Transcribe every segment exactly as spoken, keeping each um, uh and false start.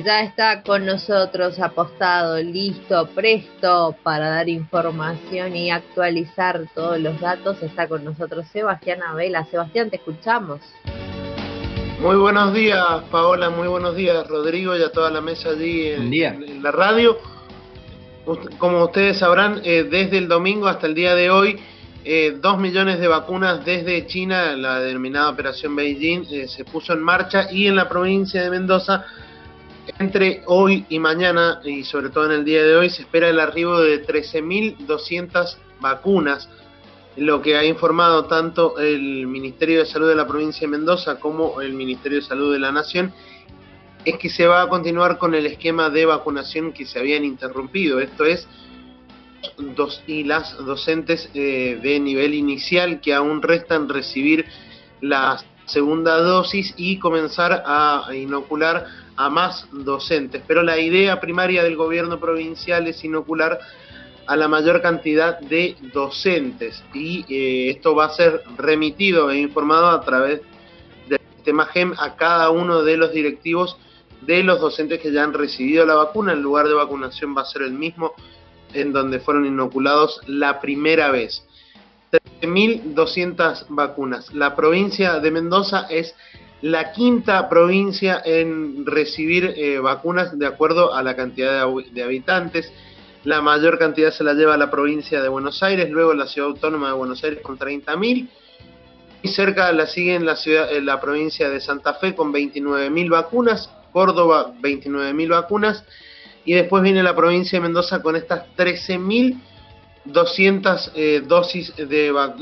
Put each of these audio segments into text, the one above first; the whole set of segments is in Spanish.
Ya está con nosotros, apostado, listo, presto para dar información y actualizar todos los datos. Está con nosotros Sebastián Abela. Sebastián, te escuchamos. Muy buenos días, Paola, muy buenos días, Rodrigo, y a toda la mesa allí en, en, en la radio. Como ustedes sabrán, eh, desde el domingo hasta el día de hoy, eh, dos millones de vacunas desde China, la denominada Operación Beijing, eh, se puso en marcha, y en la provincia de Mendoza, entre hoy y mañana, y sobre todo en el día de hoy, se espera el arribo de trece mil doscientas vacunas. Lo que ha informado tanto el Ministerio de Salud de la provincia de Mendoza como el Ministerio de Salud de la Nación es que se va a continuar con el esquema de vacunación que se habían interrumpido. Esto es, dos y las docentes eh, de nivel inicial que aún restan recibir la segunda dosis y comenzar a inocular a más docentes. Pero la idea primaria del gobierno provincial es inocular a la mayor cantidad de docentes, y eh, esto va a ser remitido e informado a través del sistema GEM a cada uno de los directivos de los docentes que ya han recibido la vacuna. El lugar de vacunación va a ser el mismo en donde fueron inoculados la primera vez. trece mil doscientas vacunas. La provincia de Mendoza es la quinta provincia en recibir eh, vacunas de acuerdo a la cantidad de, de habitantes. La mayor cantidad se la lleva la provincia de Buenos Aires, luego la ciudad autónoma de Buenos Aires con treinta mil, y cerca la sigue en la, ciudad, en la provincia de Santa Fe con veintinueve mil vacunas, Córdoba veintinueve mil vacunas, y después viene la provincia de Mendoza con estas trece mil doscientas eh, dosis de,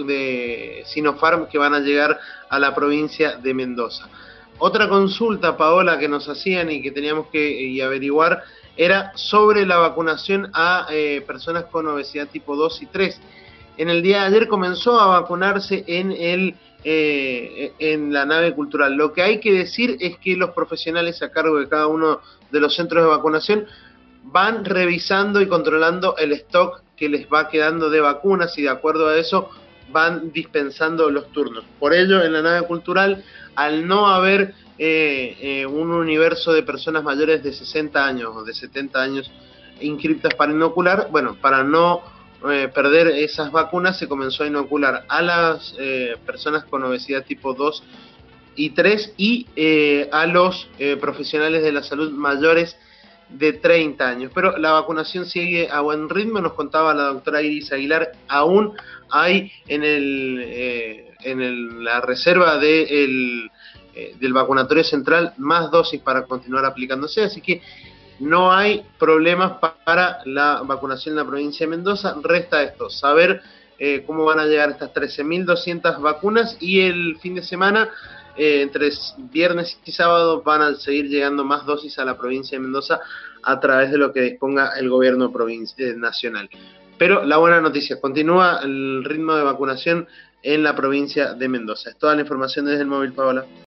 de Sinopharm que van a llegar a la provincia de Mendoza. Otra consulta, Paola, que nos hacían y que teníamos que y averiguar era sobre la vacunación a eh, personas con obesidad tipo dos y tres. En el día de ayer comenzó a vacunarse en, el, eh, en la nave cultural. Lo que hay que decir es que los profesionales a cargo de cada uno de los centros de vacunación van revisando y controlando el stock que les va quedando de vacunas, y de acuerdo a eso van dispensando los turnos. Por ello, en la nave cultural, al no haber eh, eh, un universo de personas mayores de sesenta años o de setenta años inscriptas para inocular, bueno, para no eh, perder esas vacunas, se comenzó a inocular a las eh, personas con obesidad tipo dos y tres y eh, a los eh, profesionales de la salud mayores de treinta años. Pero la vacunación sigue a buen ritmo, nos contaba la doctora Iris Aguilar. Aún hay en el eh, en el, la reserva de el, eh, del vacunatorio central más dosis para continuar aplicándose, así que no hay problemas para la vacunación en la provincia de Mendoza. Resta esto, saber eh, cómo van a llegar estas trece mil doscientas vacunas, y el fin de semana, Eh, entre viernes y sábado, van a seguir llegando más dosis a la provincia de Mendoza a través de lo que disponga el gobierno provincial, eh, nacional. Pero la buena noticia, continúa el ritmo de vacunación en la provincia de Mendoza. Es toda la información desde el móvil, Paola.